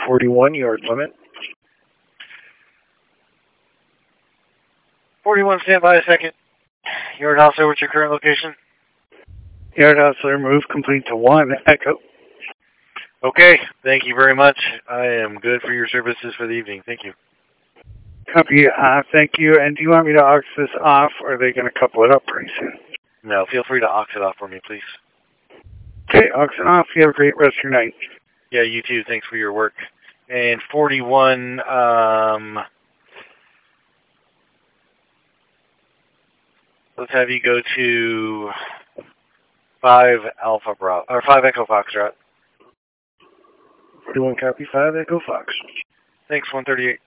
41, yard limit. 41, stand by a second. Yard Hostler, what's your current location? Yard Hostler, move complete to 1, Echo. Okay, thank you very much. I am good for your services for the evening. Thank you. Copy, thank you. And do you want me to aux this off, or are they going to couple it up pretty soon? No, feel free to aux it off for me, please. Okay, aux it off. You have a great rest of your night. Yeah, you too. Thanks for your work. And 41, let's have you go to 5 Alpha Bravo, or 5 Echo Foxtrot. 41, copy, 5 Echo Fox. Thanks, 138.